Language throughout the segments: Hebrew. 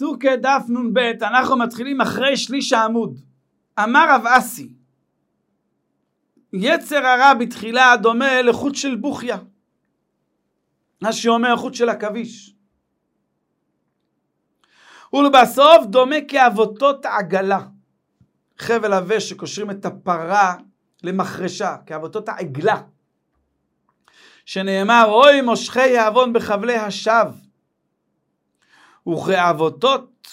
סוכה דף נ"ב, אנחנו מתחילים אחרי שליש העמוד. אמר רב אסי, יצר הרע בתחילה דומה לחוט של בוכיה, מה שאומר חוט של עכביש, ולבסוף דומה כאבותות עגלה, חבל עבה שקושרים את הפרה למחרשה, כאבותות העגלה, שנאמר אוי מושכי העוון בחבלי השב, וכאבותות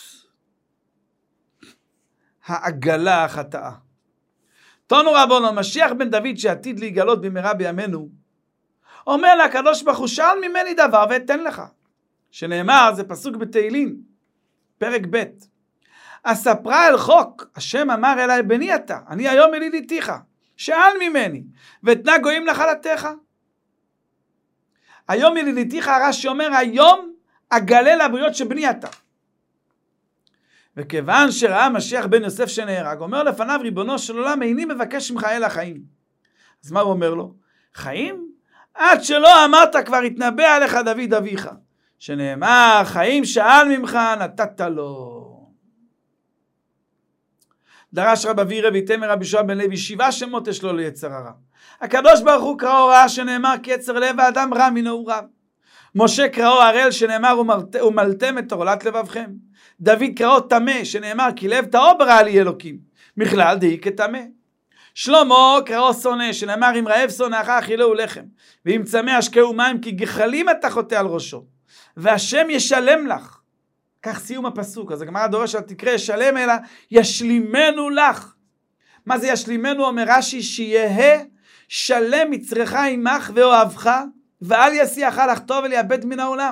העגלה החטאה. תנו רבנו, משיח בן דוד שעתיד להיגלות במהרה בימינו, אומר לקדוש ברוך הוא, שאל ממני דבר ואתן לך, שנאמר, זה פסוק בתהילים, פרק ב', אספרה אל חוק, השם אמר אליי, בני אתה, אני היום ילידיתיך, שאל ממני, ואתנה גויים נחלתך. היום ילידיתיך, הרש"י אומר, היום אגלה לבריות שבני אתה. וכיוון שראה משיח בן יוסף שנהרג, אומר לפניו, ריבונו של עולם, איני מבקש ממך אלא חיים. אז מה הוא אומר לו? חיים? עד שלא אמרת כבר התנבא עליך דוד אביך, שנאמר חיים שאל ממך נתת לו. דרש רב אבירא ויתמר רבי יהושע בן לוי, 7 שמות יש לו ליצר הרע. הקדוש ברוך הוא קראו רע, שנאמר כי יצר לב האדם רע מנעוריו. משה קראו הראל, שנאמר ומלתם את עורלת לבבכם. דוד קראו טמא, שנאמר כי לב טהור ברא לי אלוקים, מכלל דהי כטמא. שלמה קראו שונא, שנאמר אם רעב שונאך אכילהו לחם, ואם צמא השקהו מים, כי גחלים אתה חוטא על ראשו, והשם ישלם לך. כך סיום הפסוק. אז הגמרא דורשת תקרא ישלם, אלא ישלימנו לך. מה זה ישלימנו? אומר רש"י, שיהיה שלם מצרך עמך ואוהבך, ואל יסיעך לחטוא ולאבד מן העולם.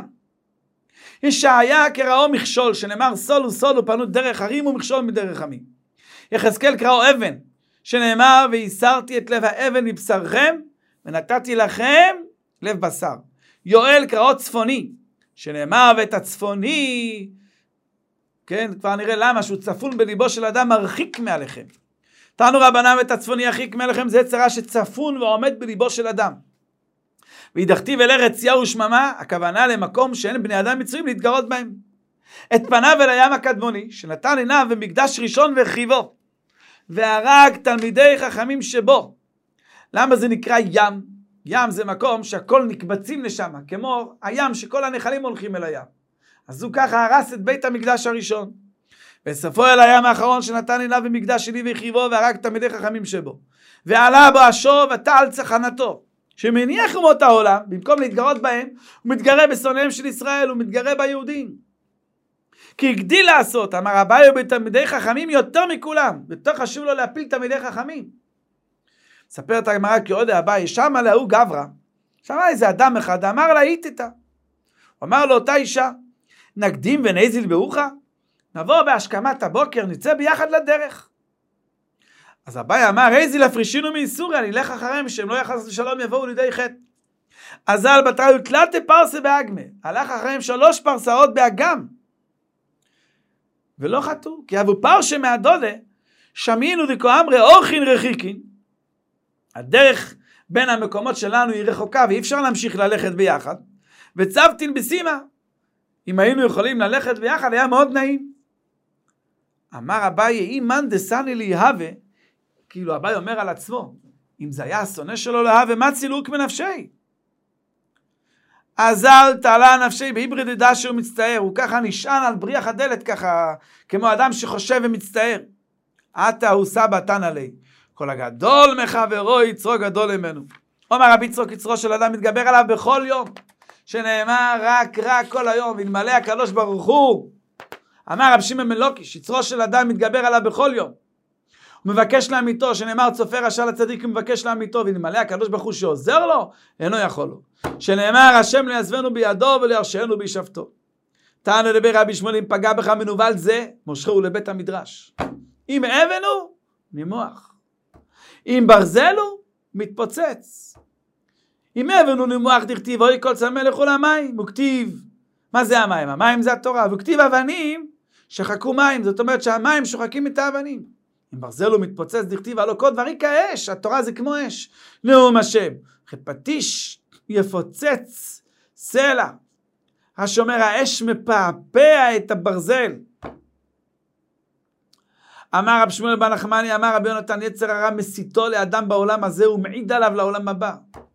ישעיה קראו מכשול, שנאמר סולו סולו פנו דרך הרים ומכשול מדרך עמים. יחזקאל קראו אבן, שנאמר ויסרתי את לב האבן מבשרכם ונתתי לכם לב בשר. יואל קראו צפוני, שנאמר ואת הצפוני, כן, כבר נראה למה, שהוא צפון בליבו של אדם מרחיק מעליכם. תנו רבנן את הצפוני ירחיק מעליכם, זה יצר רע שצפון ועומד בליבו של אדם. וידכתיב אל ארץ צייה ושממה, הכוונה למקום שאין בני אדם מצויים להתגרות בהם. את פניו אל הים הקדמוני, שנתן עיניו במקדש ראשון והרחיבו, והרג תלמידי חכמים שבו. למה זה נקרא ים? ים זה מקום שהכל נקבצים לשם, כמו הים שכל הנחלים הולכים אל הים. אז הוא ככה הרס את בית המקדש הראשון. בסופו אל הים האחרון שנתן עיניו במקדש שני והרחיבו, והרג תלמידי חכמים שבו. ועלה בו השור ותעל צחנתו. שמניח אומות העולם, במקום להתגרות בהם, הוא מתגרה בשונאיהם של ישראל, הוא מתגרה ביהודים. כי הגדיל לעשות, אמר אביי בתלמידי חכמים יותר מכולם, יותר חשוב לו להפיל תלמידי חכמים. מספרת הגמרא כי עוד אביי, שמה להוא גברא, שמה איזה אדם אחד, אמר לה היתתה. הוא אמר לאותה אישה, נקדים ונזיל ברוחה, נבוא בהשכמת הבוקר, נצא ביחד לדרך. אז אביי אמר, איזיל הפרישינו מאיסוריה, נלך אחריהם, שהם לא יחס לשלום יבואו לידי חטא. אזל בתראו תלת פרסה באגמה, הלך אחריהם 3 פרסאות באגם, ולא חטאו, כי אבו פרשה מהדודה, שמינו דקו אמרי אורחין רחיקין, הדרך בין המקומות שלנו היא רחוקה, ואי אפשר להמשיך ללכת ביחד, וצבתין בסימה, אם היינו יכולים ללכת ביחד, היה מאוד נעים. אמר אביי, אם מן דסני להיהווה, כאילו אביי אומר על עצמו, אם זה היה השונא שלו להווה, מה צילוק מנפשי? אזל תעלה נפשי בעברי דדה שהוא מצטער, הוא ככה נשען על בריח הדלת, ככה כמו אדם שחושב ומצטער. עתה הוא סבא תן עלי, כל הגדול מחברו יצרו גדול ממנו. אומר רבי יצחק יצרו של אדם מתגבר עליו בכל יום, שנאמר רק כל היום, אלמלא הקדוש ברוך הוא. אמר רב שמעון בן לוקיש, יצרו של אדם מתגבר עליו בכל יום. הוא מבקש לאמיתו, שנאמר צופה רשע לצדיק, הוא מבקש לאמיתו, ואלמלא הקדוש ברוך הוא שעוזר לו, אינו יכול לו. שנאמר השם ליעזבנו בידו ולירשנו בישבתו. תענו לדבר רבי שמואל, אם פגע בך מנוול זה, מושכהו לבית המדרש. אם אבן הוא, נימוח. אם ברזל הוא, מתפוצץ. אם אבן הוא נימוח דכתיב, אוי כל צמא לכל המים, וכתיב, מה זה המים? המים זה התורה, וכתיב אבנים שחקו מים, זאת אומרת שהמים שוחקים את האבנים. אם ברזל הוא מתפוצץ דכתיב, הלא כל דברי כאש, התורה זה כמו אש. נאום השם, פטיש יפוצץ סלע. השומר האש מפעפע את הברזל. אמר רב שמואל בן נחמני, אמר רבי יונתן, יצר הרע מסיתו לאדם בעולם הזה ומעיד עליו לעולם הבא.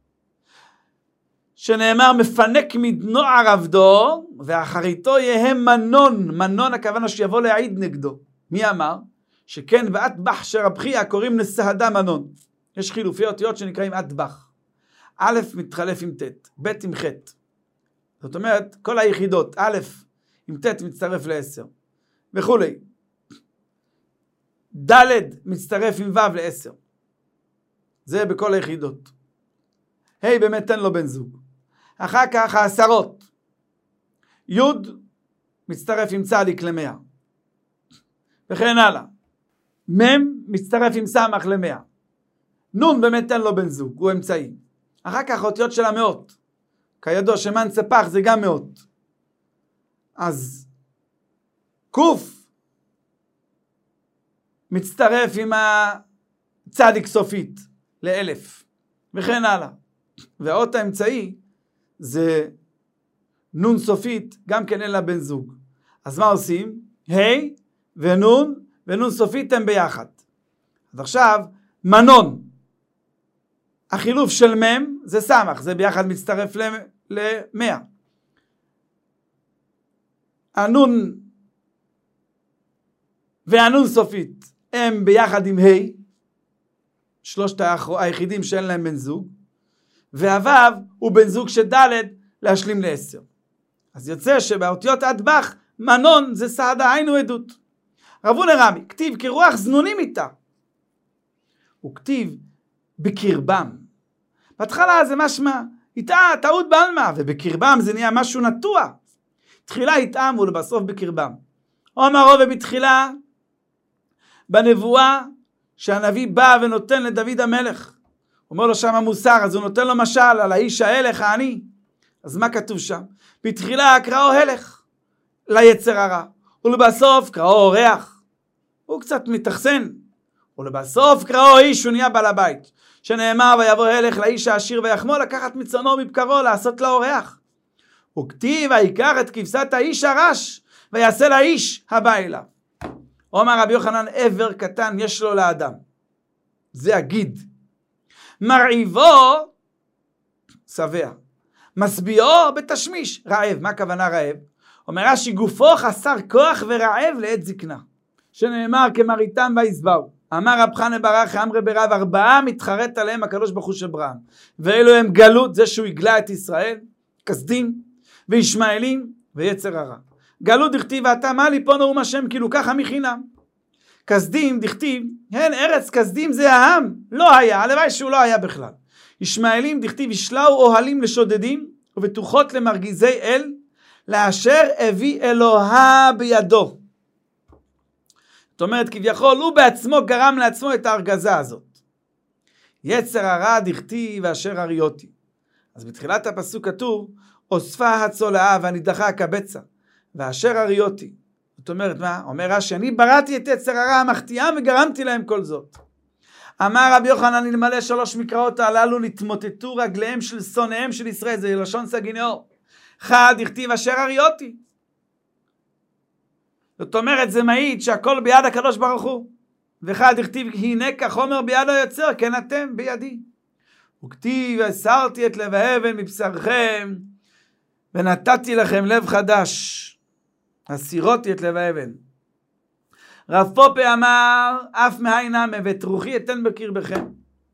שנאמר מפנק מדנוער עבדו ואחריתו יהיה מנון. מנון הכוונה שיבוא להעיד נגדו. מי אמר? שכן ואטבח שרבחיה קוראים לסהדה מנון. יש חילופי אותיות שנקראים אטבח. א' מתחלף עם ת', ב' עם ח'. זאת אומרת כל היחידות, א' עם ת' מצטרף ל10 וכולי. ד' מצטרף עם ו' ל10. זה בכל היחידות. ה' באמת תן לו בן זוג. אחר כך העשרות. י' מצטרף עם צדיק ל100. וכן הלאה. מ' מצטרף עם סמך ל100. נ' באמת תן לו בן זוג, הוא אמצעי. אחר כך אותיות של המאות. כידוע שמן ספח זה גם מאות. אז ק' מצטרף עם הצדיק סופית ל1000. וכן הלאה. והאות האמצעי זה נון סופית, גם כן אין לה בן זוג. אז מה עושים? ה' ונון סופית הם ביחד. אז עכשיו, מנון. החילוף של מם זה סמך, זה ביחד מצטרף ל100. הנון והנון סופית הם ביחד עם ה', שלושת היחידים שאין להם בן זוג. והוו הוא בן זוג שד' להשלים ל10. אז יוצא שבאותיות אטבח, מנון זה סעדה, היינו עדות. רבו נרמי, כתיב כרוח זנונים איתה. הוא כתיב בקרבם. בהתחלה זה משמע, איתה טעות בעלמא, ובקרבם זה נהיה משהו נטוע. תחילה איתם ולבסוף בקרבם. אומר רבי בתחילה, בנבואה שהנביא בא ונותן לדוד המלך. אומר לו שם המוסר, אז הוא נותן לו משל על האיש ההלך העני. אז מה כתוב שם? בתחילה קראו הלך ליצר הרע, ולבסוף קראו אורח. הוא קצת מתחסן. ולבסוף קראו איש, הוא נהיה בעל הבית. שנאמר ויבוא הלך לאיש העשיר ויחמול לקחת מצונו מבקרו לעשות לו אורח. וכתיב ויקח את כבשת האיש הרש ויעשה לאיש הבא אליו. אומר רבי יוחנן, עבר קטן יש לו לאדם. זה הגיד. מרעיבו שבע, משביעו בתשמיש, רעב. מה הכוונה רעב? אומר רש"י, גופו חסר כוח ורעב לעת זקנה, שנאמר כמריתם וישבעו. אמר רב חנא בר אחא אמרי ברב, 4 מתחרט עליהם הקדוש ברוך הוא שברם, ואלו הם גלות, זה שהוא הגלה את ישראל, כסדים וישמעאלים ויצר הרע. גלות דכתיב ואתה מה לי פה נאום השם, כאילו ככה מחינם. כסדים דכתיב, הן ארץ כסדים זה העם, לא היה, הלוואי שהוא לא היה בכלל. ישמעאלים דכתיב ישלאו אוהלים לשודדים ובטוחות למרגיזי אל, לאשר הביא אלוה בידו. זאת אומרת כביכול הוא בעצמו גרם לעצמו את ההרגזה הזאת. יצר הרע דכתיב ואשר אריותי. אז בתחילת הפסוק כתוב אוספה הצולעה והנידחה הקבצה ואשר אריותי. זאת אומרת מה? אומר רש"י, אני בראתי את יצר הרע המחטיאם וגרמתי להם כל זאת. אמר רבי יוחנן, אלמלא 3 מקראות הללו נתמוטטו רגליהם של שונאיהם של ישראל. זה לשון סגי נהור. חד דכתיב אשר אריותי. זאת אומרת זה מעיד שהכל ביד הקדוש ברוך הוא. וחד דכתיב הנה כחומר ביד היוצר, כן אתם בידי. וכתיב הסרתי את לב האבן מבשרכם ונתתי לכם לב חדש. הסירותי את לב האבן. רב פופה אמר אף מאין נמי ואת רוחי אתן בקרבכם.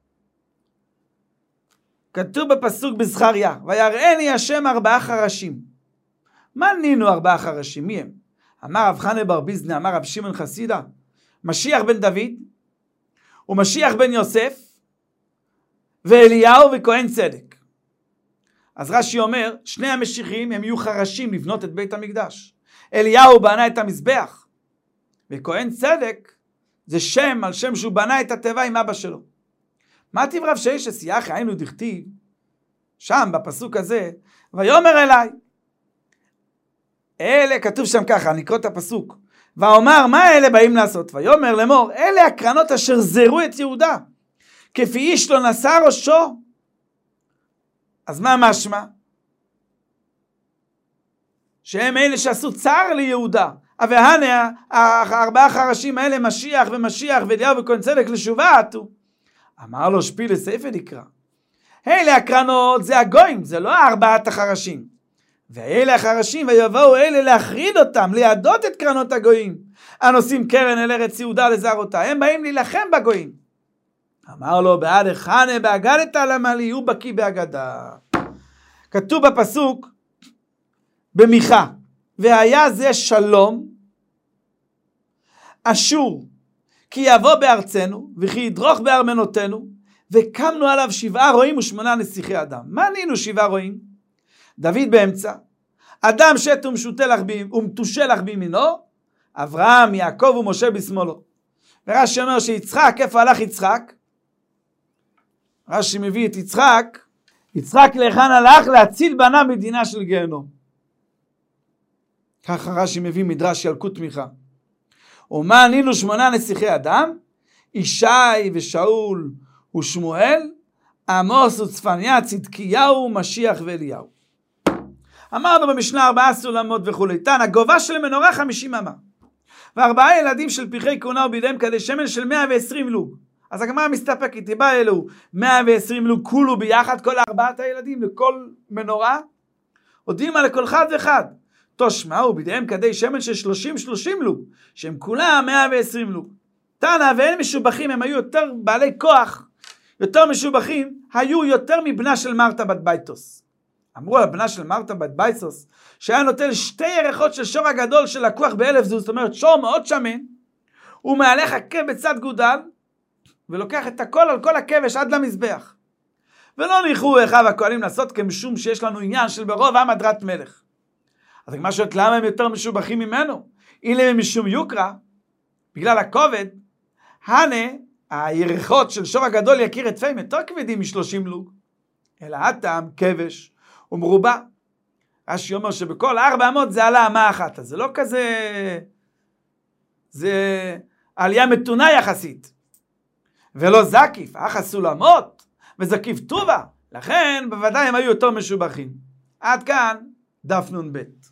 כתוב בפסוק בזכריה, ויראני השם 4 חרשים. מה נינו 4 חרשים? מי הם? אמר רב חנא בר ביזנא, אמר רב שמעון חסידה, משיח בן דוד ומשיח בן יוסף ואליהו וכהן צדק. אז רש"י אומר 2 המשיחים הם יהיו חרשים לבנות את בית המקדש. אליהו בנה את המזבח וכהן צדק זה שם על שם שהוא בנה את התיבה עם אבא שלו. מה טיב רב שיש שסייח היינו דכתיב שם בפסוק הזה ויאמר אליי, אלה כתוב שם ככה, נקרא את הפסוק, ואומר מה אלה באים לעשות? ויאמר לאמור אלה הקרנות אשר זרו את יהודה כפי איש לא נשא ראשו. אז מה משמע? שהם אלה שעשו צער ליהודה. והנה, 4 חרשים האלה, משיח ומשיח ואליהו וכהן צדק לשובה עטו. אמר לו שפיל לסייפה דקרא. אלה הקרנות זה הגויים, זה לא 4 החרשים. ואלה החרשים ויבואו אלה להחריד אותם, לידות את קרנות הגויים. הנושאים קרן אל ארץ יהודה לזרותה, הם באים להילחם בגויים. אמר לו בעד חנה באגדת למה לי, הוא בקיא באגדה. כתוב בפסוק במיכה, והיה זה שלום אשור כי יבוא בארצנו וכי ידרוך בארמנותינו, וקמנו עליו 7 רועים ו8 נסיכי אדם. מה נינו 7 רועים? דוד באמצע, אדם שת ומתושלח בימינו, אברהם, יעקב ומשה בשמאלו. ורש"י אומר שיצחק, איפה הלך יצחק? רש"י מביא את יצחק, יצחק להיכן הלך? להציל בניו מדינה של גיהנום. ככה רש"י מביא מדרש ילקוט מיכה. ומה ענינו 8 נסיכי אדם? ישי ושאול ושמואל, עמוס וצפניה, צדקיהו, משיח ואליהו. אמרנו במשנה 4 סולמות וכולי. תנא, גובה של מנורה 50 אמה. ו4 ילדים של פרחי כהונה ובידיהם כדי שמן של 120 לוג. אז הגמרא מסתפקת, תיבא אלו 120 לוג כולו ביחד, כל 4 הילדים לכל מנורה. הודיעים על כל אחד ואחד. תושמעו בידיהם כדי שמן של 30 לוג, שהם כולם 120 לוג. תנא, ואין משובחים, הם היו יותר בעלי כוח, יותר משובחים, היו יותר מבנה של מרתה בת בייטוס. אמרו על הבנה של מרתה בת בייטוס, שהיה נוטל 2 ירחות של שור הגדול של לקוח ב1000 זוז, זאת אומרת שור מאוד שמן, הוא מהלך עקב בצד גודל, ולוקח את הכל על כל הכבש עד למזבח. ולא ניחו אחיו הכהנים לעשות כמשום שיש לנו עניין של ברוב עם הדרת מלך. אז הגמרא שואלת למה הם יותר משובחים ממנו? אילם הם משום יוקרא, בגלל הכובד, הנה הירחות של שור הגדול יקיר את פיים יותר כבדים מ30 לוג, אלא הטעם כבש ומרובע. רש"י אומר שבכל 400 זה עלה אמה אחת, אז זה לא כזה, זה עלייה מתונה יחסית, ולא זקיף, אחת סולמות וזקיף טובה, לכן בוודאי הם היו יותר משובחים. עד כאן דף נ"ב.